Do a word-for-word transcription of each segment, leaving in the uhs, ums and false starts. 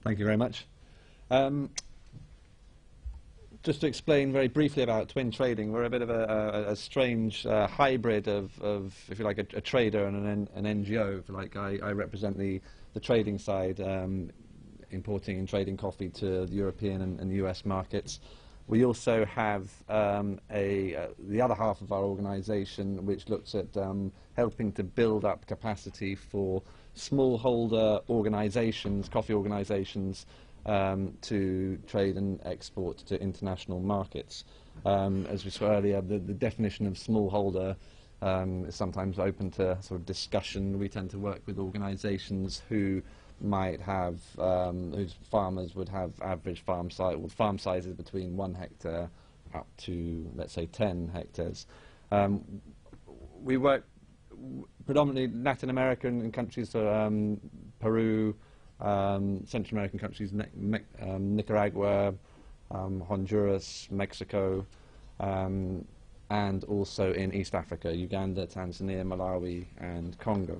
Thank you very much. Um, just to explain very briefly about Twin Trading, we're a bit of a, a, a strange uh, hybrid of, of, if you like, a, a trader and an, an N G O. If you like, I, I represent the, the trading side, um, importing and trading coffee to the European and, and U S markets. We also have um, a, uh, the other half of our organisation, which looks at um, helping to build up capacity for smallholder organisations, coffee organisations, um, to trade and export to international markets. Um, as we saw earlier, the, the definition of smallholder um, is sometimes open to sort of discussion. We tend to work with organisations who might have, um, whose farmers would have average farm size, well, farm sizes between one hectare up to, let's say, ten hectares. Um, we work predominantly Latin American countries, so um, Peru, um, Central American countries, ne me um, Nicaragua, um, Honduras, Mexico, um, and also in East Africa, Uganda, Tanzania, Malawi, and Congo.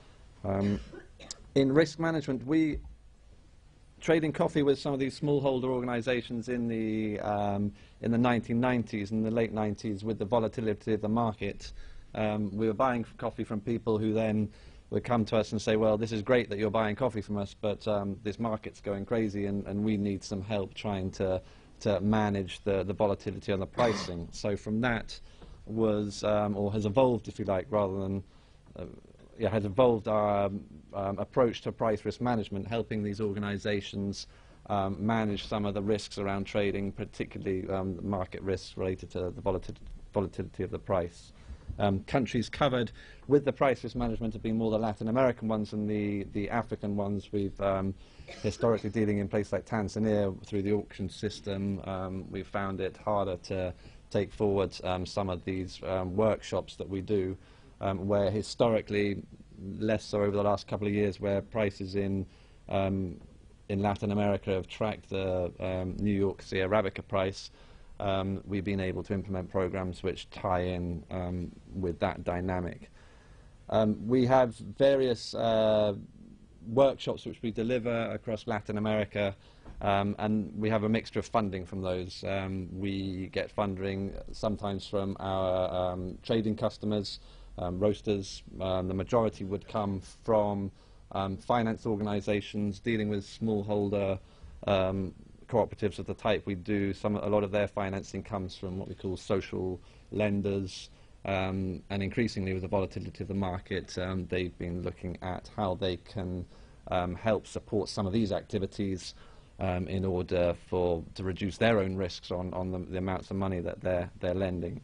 Um, in risk management, we trading coffee with some of these smallholder organizations in the um, in the nineteen nineties and the late nineties with the volatility of the market. Um, we were buying coffee from people who then would come to us and say, well, this is great that you're buying coffee from us, but um, this market's going crazy and, and we need some help trying to, to manage the, the volatility on the pricing. So from that was, um, or has evolved, if you like, rather than, uh, yeah, has evolved our um, um, approach to price risk management, helping these organizations um, manage some of the risks around trading, particularly um, market risks related to the volatil volatility of the price. Um, countries covered with the price risk management have been more the Latin American ones than the, the African ones. We've um, historically dealing in places like Tanzania through the auction system. Um, we've found it harder to take forward um, some of these um, workshops that we do, um, where historically, less so over the last couple of years, where prices in um, in Latin America have tracked the um, New York C Arabica price. Um, we've been able to implement programs which tie in um, with that dynamic. Um, we have various uh, workshops which we deliver across Latin America, um, and we have a mixture of funding from those. Um, we get funding sometimes from our um, trading customers, um, roasters. Um, the majority would come from um, finance organizations dealing with smallholder um, cooperatives of the type we do. Some, a lot of their financing comes from what we call social lenders, um, and increasingly with the volatility of the market, um, they've been looking at how they can um, help support some of these activities um, in order for to reduce their own risks on, on the, the amounts of money that they're, they're lending.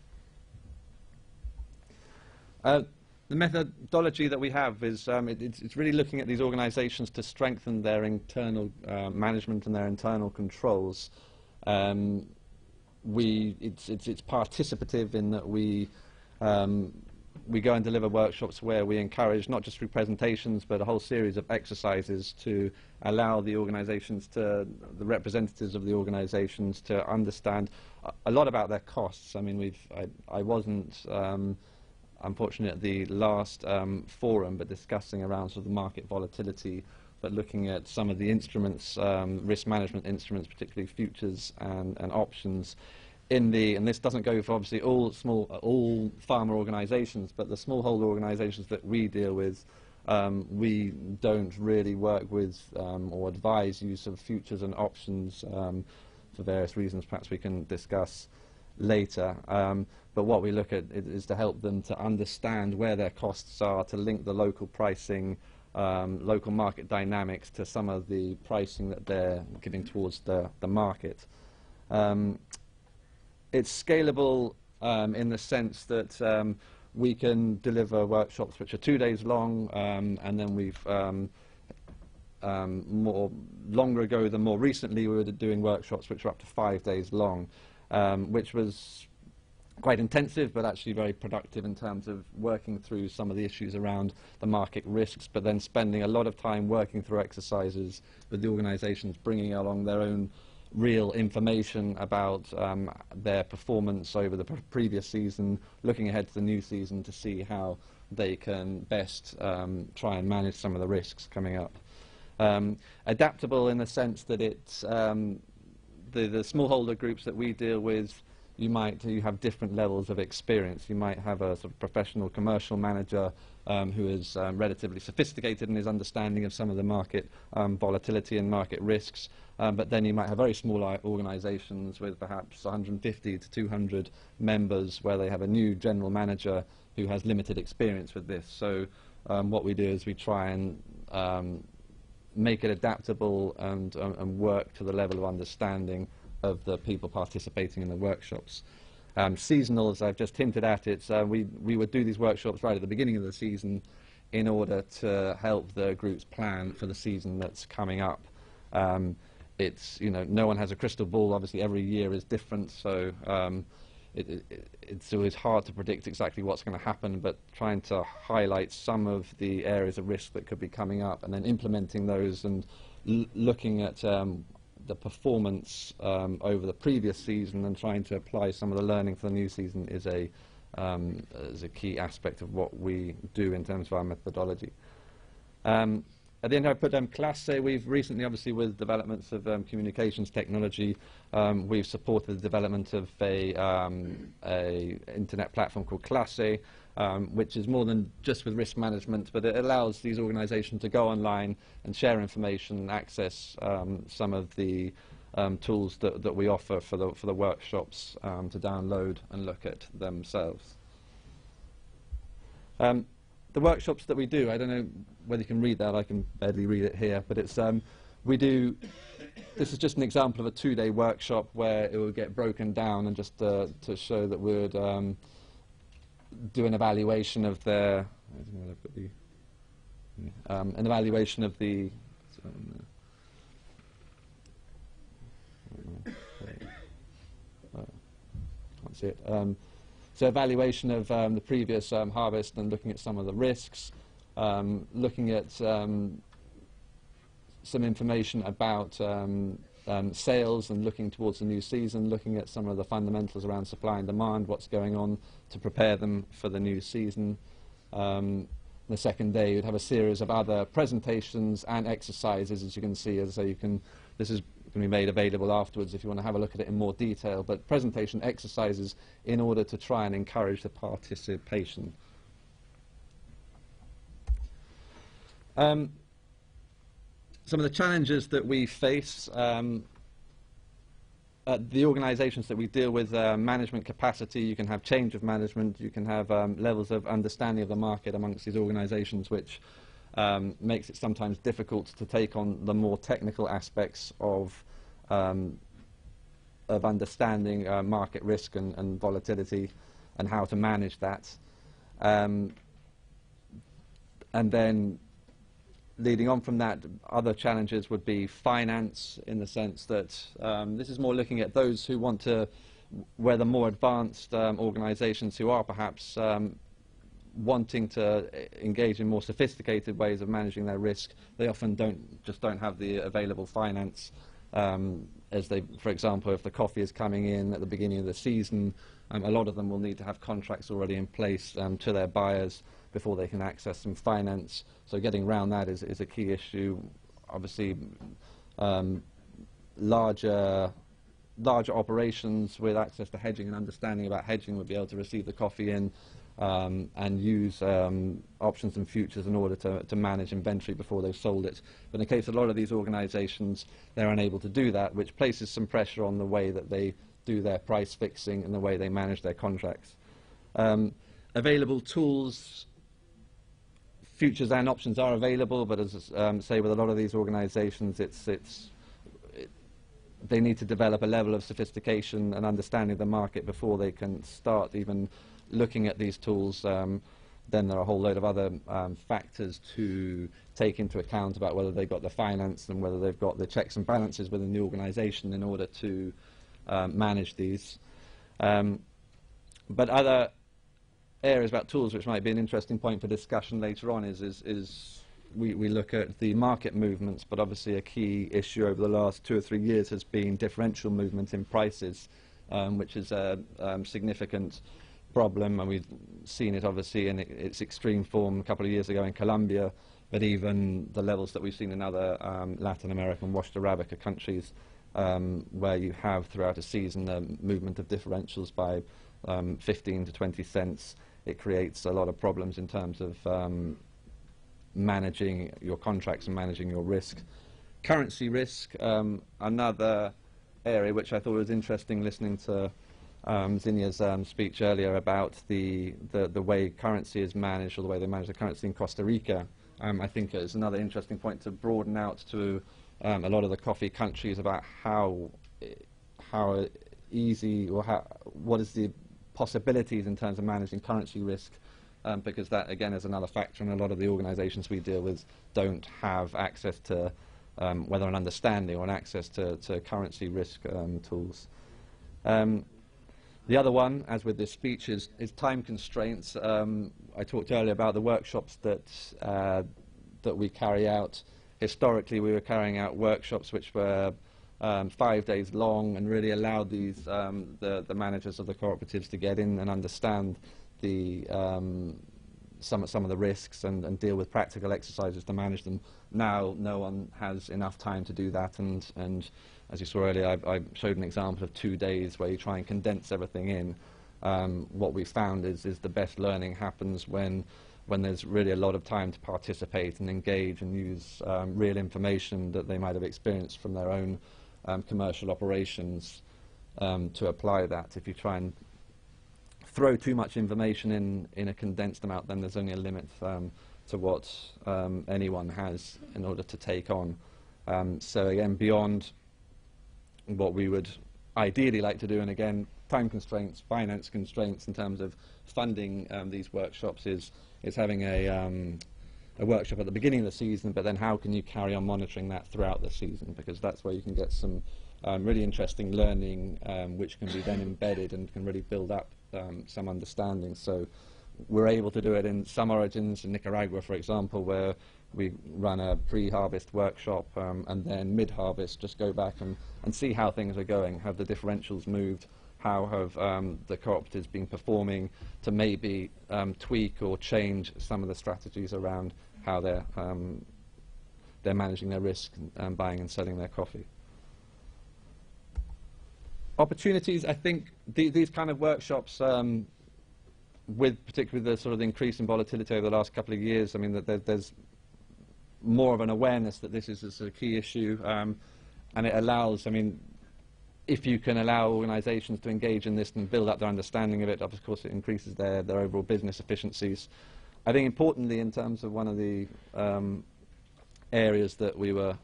Uh, The methodology that we have is um, it, it's, it's really looking at these organizations to strengthen their internal uh, management and their internal controls. Um, we, it's, it's, it's participative in that we, um, we go and deliver workshops where we encourage, not just through presentations, but a whole series of exercises to allow the organizations to, the representatives of the organizations to understand a, a lot about their costs. I mean, we've, I, I wasn't um, unfortunately at the last um, forum, but discussing around sort of the market volatility, but looking at some of the instruments, um, risk management instruments, particularly futures and, and options in the, and this doesn't go for obviously all small, uh, all farmer organizations, but the smallholder organizations that we deal with, um, we don't really work with um, or advise use of futures and options um, for various reasons perhaps we can discuss later. Um, but what we look at is, is to help them to understand where their costs are, to link the local pricing, um, local market dynamics to some of the pricing that they're giving towards the, the market. Um, it's scalable um, in the sense that um, we can deliver workshops which are two days long, um, and then we've um, um, more longer ago than more recently we were doing workshops which are up to five days long. Um, which was quite intensive, but actually very productive in terms of working through some of the issues around the market risks, but then spending a lot of time working through exercises with the organizations, bringing along their own real information about um, their performance over the previous season, looking ahead to the new season to see how they can best um, try and manage some of the risks coming up. Um, adaptable in the sense that it's um, the, the smallholder groups that we deal with, you might you have different levels of experience. You might have a sort of professional commercial manager um, who is um, relatively sophisticated in his understanding of some of the market um, volatility and market risks, um, but then you might have very small organizations with perhaps one hundred fifty to two hundred members where they have a new general manager who has limited experience with this. So um, what we do is we try and um, make it adaptable and, um, and work to the level of understanding of the people participating in the workshops. Um, seasonal, as I've just hinted at, it's, uh, we, we would do these workshops right at the beginning of the season in order to help the groups plan for the season that's coming up. Um, it's, you know, no one has a crystal ball. Obviously, every year is different, so um, it, it, it's always hard to predict exactly what's going to happen, but trying to highlight some of the areas of risk that could be coming up and then implementing those and l looking at um, the performance um, over the previous season and trying to apply some of the learning for the new season is a, um, is a key aspect of what we do in terms of our methodology. Um, At the end, I put um, Classe. We've recently, obviously, with developments of um, communications technology, um, we've supported the development of a, um, a internet platform called Classe, um, which is more than just with risk management, but it allows these organizations to go online and share information and access um, some of the um, tools that, that we offer for the, for the workshops um, to download and look at themselves. Um, The workshops that we do, I don't know whether you can read that, I can barely read it here, but it's, um, we do, this is just an example of a two-day workshop where it will get broken down and just uh, to show that we would um, do an evaluation of their, I don't know whether I've got the, um, an evaluation of the, um, uh, can't see it. Um, So evaluation of um, the previous um, harvest and looking at some of the risks, um, looking at um, some information about um, um, sales and looking towards the new season, looking at some of the fundamentals around supply and demand, what's going on to prepare them for the new season. Um, the second day you'd have a series of other presentations and exercises, as you can see, as so you can, this is can be made available afterwards if you want to have a look at it in more detail, but presentation exercises in order to try and encourage the participation. Um, some of the challenges that we face um, at the organizations that we deal with, uh, management capacity, you can have change of management, you can have um, levels of understanding of the market amongst these organizations, which Um, makes it sometimes difficult to take on the more technical aspects of, um, of understanding uh, market risk and, and volatility and how to manage that. Um, and then leading on from that, other challenges would be finance, in the sense that um, this is more looking at those who want to, where the more advanced um, organizations who are perhaps um, wanting to engage in more sophisticated ways of managing their risk, they often don't just don't have the available finance. Um, as they, for example, if the coffee is coming in at the beginning of the season, um, a lot of them will need to have contracts already in place um, to their buyers before they can access some finance. So getting around that is, is a key issue. Obviously, um, larger larger operations with access to hedging and understanding about hedging would be able to receive the coffee in Um, and use um, options and futures in order to, to manage inventory before they've sold it. But in the case of a lot of these organizations, they're unable to do that, which places some pressure on the way that they do their price fixing and the way they manage their contracts. Um, available tools, futures and options are available, but as um, say with a lot of these organizations, it's, it's, it, they need to develop a level of sophistication and understanding of the market before they can start even looking at these tools. Um, then there are a whole load of other um, factors to take into account about whether they've got the finance and whether they've got the checks and balances within the organization in order to um, manage these. Um, but other areas about tools which might be an interesting point for discussion later on is, is, is we, we look at the market movements, but obviously a key issue over the last two or three years has been differential movement in prices, um, which is a um, significant problem, and we've seen it obviously in its extreme form a couple of years ago in Colombia, but even the levels that we've seen in other um, Latin American washed Arabica countries, um, where you have throughout a season a movement of differentials by um, fifteen to twenty cents. It creates a lot of problems in terms of um, managing your contracts and managing your risk. Currency risk, um, another area which I thought was interesting listening to um, Zinya's um, speech earlier about the, the, the way currency is managed, or the way they manage the currency in Costa Rica. Um, I think is another interesting point to broaden out to um, a lot of the coffee countries about how, how easy, or how, what is the possibilities in terms of managing currency risk, um, because that again is another factor, and a lot of the organizations we deal with don't have access to um, whether an understanding or an access to, to currency risk um, tools. Um, the other one, as with this speech, is, is time constraints. Um, I talked earlier about the workshops that, uh, that we carry out. Historically, we were carrying out workshops which were Um, five days long, and really allowed these um, the, the managers of the cooperatives to get in and understand the um, some some of the risks and, and deal with practical exercises to manage them. Now no one has enough time to do that, and and as you saw earlier, I, I showed an example of two days where you try and condense everything in. Um, what we found is is the best learning happens when when there's really a lot of time to participate and engage and use um, real information that they might have experienced from their own Um, commercial operations, um, to apply that. If you try and throw too much information in in a condensed amount, then there's only a limit um, to what um, anyone has in order to take on. Um, so again, beyond what we would ideally like to do, and again, time constraints, finance constraints in terms of funding um, these workshops, is is having a um, a workshop at the beginning of the season, but then how can you carry on monitoring that throughout the season, because that's where you can get some um, really interesting learning um, which can be then embedded and can really build up um, some understanding. So we're able to do it in some origins, in Nicaragua for example, where we run a pre-harvest workshop um, and then mid-harvest just go back and, and see how things are going. Have the differentials moved? How have um, the cooperatives been performing, to maybe um, tweak or change some of the strategies around how they're, um, they're managing their risk and um, buying and selling their coffee. Opportunities, I think the, these kind of workshops, um, with particularly the sort of the increase in volatility over the last couple of years, I mean, that there, there's more of an awareness that this is, is a key issue, um, and it allows, I mean, if you can allow organisations to engage in this and build up their understanding of it, of course it increases their, their overall business efficiencies. I think importantly, in terms of one of the um, areas that we were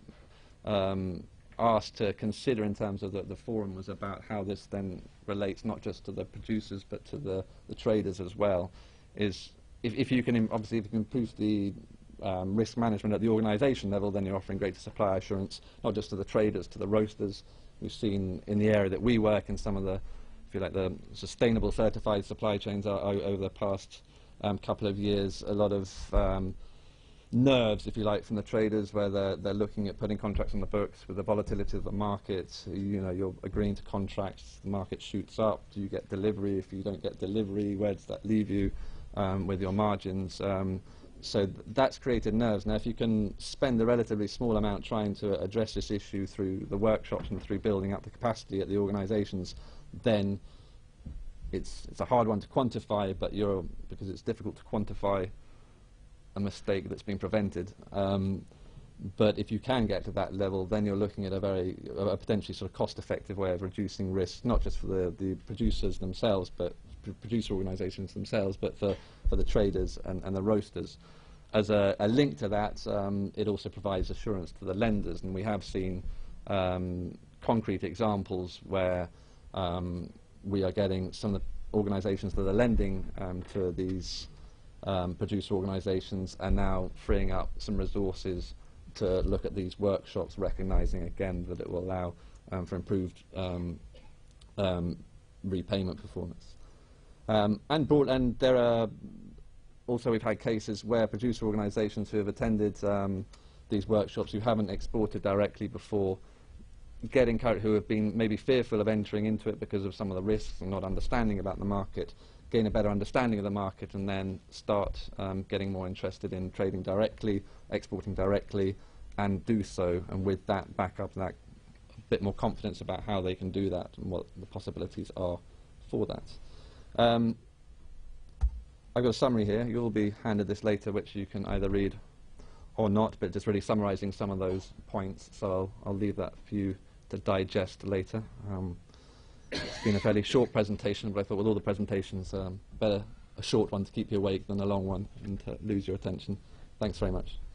um, asked to consider in terms of the, the forum, was about how this then relates not just to the producers but to the, the traders as well. Is if, if you can, im obviously if you can improve the um, risk management at the organisation level, then you're offering greater supply assurance, not just to the traders, to the roasters. We've seen in the area that we work in some of the, if you like, the sustainable certified supply chains are, are, over the past um, couple of years, a lot of um, nerves, if you like, from the traders, where they're, they're looking at putting contracts on the books with the volatility of the market. You know, you're agreeing to contracts, the market shoots up, do you get delivery? If you don't get delivery, where does that leave you um, with your margins? Um, So th that's created nerves. Now, if you can spend a relatively small amount trying to address this issue through the workshops and through building up the capacity at the organisations, then it's it's a hard one to quantify. But you're because it's difficult to quantify a mistake that's been prevented. Um, but if you can get to that level, then you're looking at a very a potentially sort of cost-effective way of reducing risk, not just for the the producers themselves, but producer organisations themselves, but for, for the traders and, and the roasters. As a, a link to that, um, it also provides assurance to the lenders, and we have seen um, concrete examples where um, we are getting some of the organisations that are lending um, to these um, producer organisations are now freeing up some resources to look at these workshops, recognising again that it will allow um, for improved um, um, repayment performance. Um, and, broad, and there are also, we've had cases where producer organisations who have attended um, these workshops, who haven't exported directly before, getting who have been maybe fearful of entering into it because of some of the risks and not understanding about the market, gain a better understanding of the market, and then start um, getting more interested in trading directly, exporting directly, and do so, and with that backup, that bit more confidence about how they can do that and what the possibilities are for that. Um, I've got a summary here. You'll be handed this later, which you can either read or not, but just really summarizing some of those points, so I'll, I'll leave that for you to digest later. Um, it's been a fairly short presentation, but I thought with all the presentations, um, better a short one to keep you awake than a long one and to lose your attention. Thanks very much.